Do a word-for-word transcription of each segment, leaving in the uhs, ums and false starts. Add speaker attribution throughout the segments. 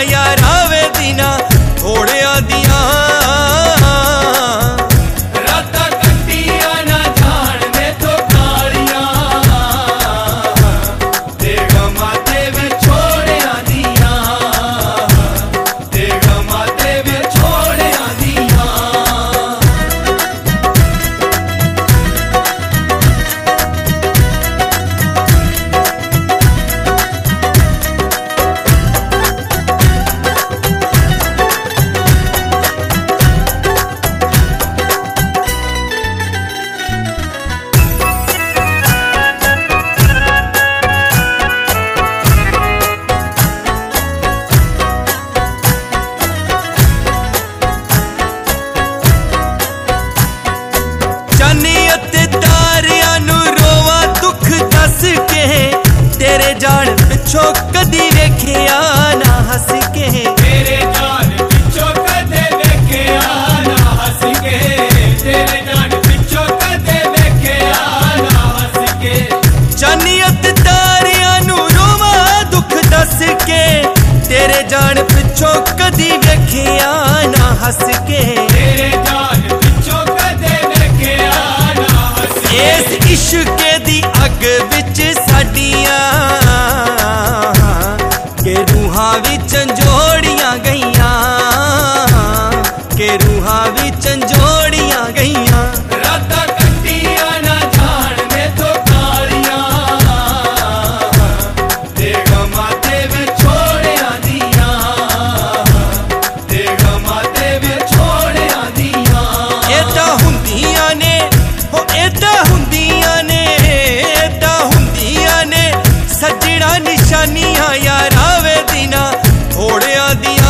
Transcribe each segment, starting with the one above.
Speaker 1: यारा वे दिना घोड़िया दिया
Speaker 2: राता कटिया ना जान में तो कालिया तेगा माते वे छोड़िया दिया तेगा माते वे छोड़िया दिया।
Speaker 1: तेरे जान पिछो कदी वेखिया ना हस के
Speaker 2: तेरे जान पिछो कदे वेखिया ना हस के तेरे जान पिछो कदे वेखिया ना हस के
Speaker 1: जानियत तारियां नू रोवा दुख दस के तेरे जान पिछो कदी वेखिया ना हस के
Speaker 2: तेरे जान पिछो कदे वेखिया ना हस के
Speaker 1: इस इश्क दी अग विच साडियां के रूहां विच जोड़ियां गईयां के रूहां विच जोड़ियां गईयां।
Speaker 2: राता कटिया ना जान में तो कालिया तेगा माते वे छोड़िया दिया तेगा माते वे छोड़िया दिया।
Speaker 1: एदा हुंदियां ने हो एदा हुंदियां ने एदा हुंदियां ने सजड़ा निशानियां यारा वे दिना घोड़िया दिया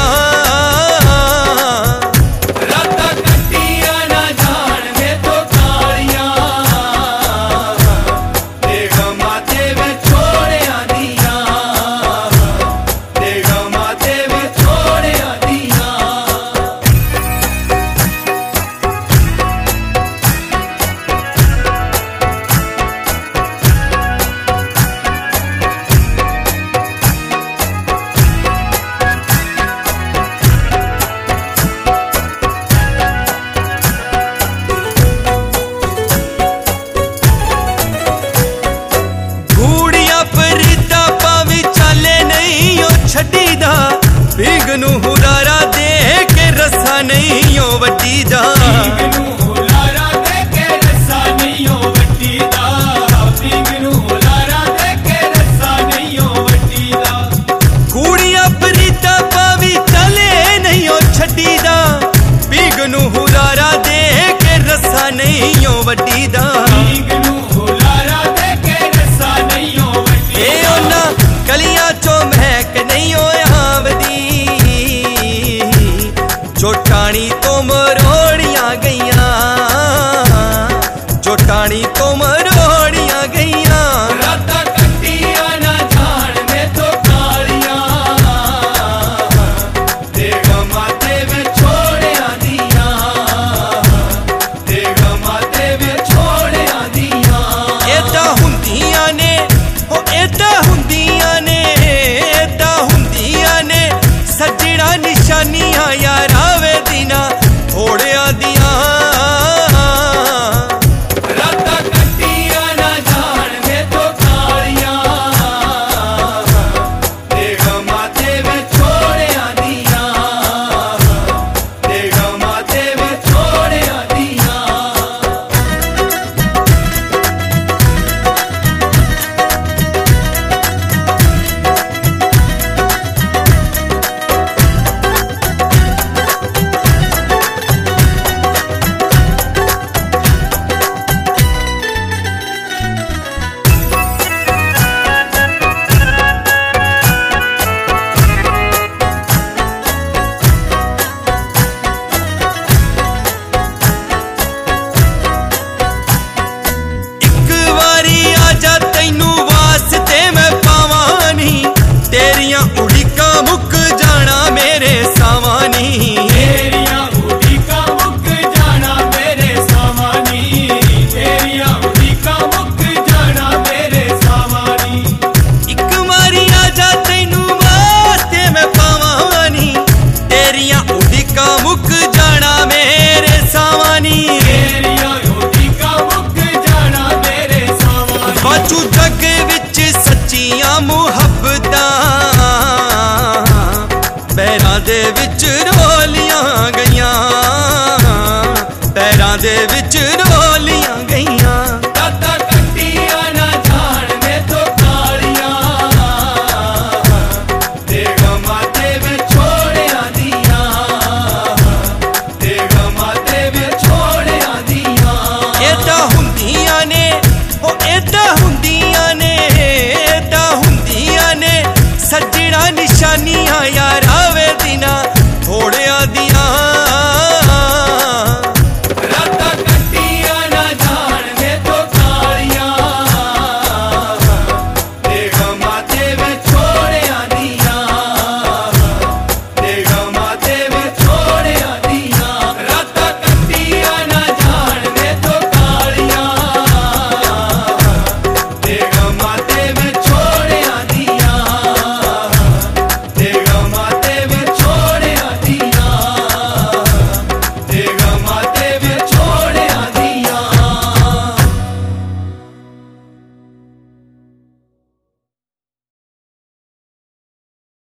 Speaker 2: राता कटिया ना जान में तो कालिया तेगा माते वे छोड़िया दिया तेगा माते वे छोड़िया दिया।
Speaker 1: छड्डीदा भीग नू हुलारा दे के रस्सा नहीं ओ वड्डी दा
Speaker 2: भीग नू हुलारा दे के रस्सा नहीं ओ वड्डी दा भीग नू हुलारा दे के रस्सा नहीं ओ वड्डी दा
Speaker 1: कूड़िया परीता पावी चले नहीं ओ छड्डीदा भीग नू हुलारा दे के रस्सा नहीं ओ वड्डी दा
Speaker 2: भीग नू हुलारा दे के रस्सा नहीं ओ वड्डी
Speaker 1: ए ओना गलियां चो महक नहीं ओ आवदी जो टाणी तो मरोड़ियां गईयां विच रोलियां गईयां।
Speaker 2: दाता कट्टियां ना जान में तो कालियां, तेगा माते में छोड़ियां दियां, तेगा माते में छोड़ियां दियां।
Speaker 1: एदा हुंदियां ने ओ एदा हुंदियां ने एदा हुंदियां ने सज्जणा निशानियां यार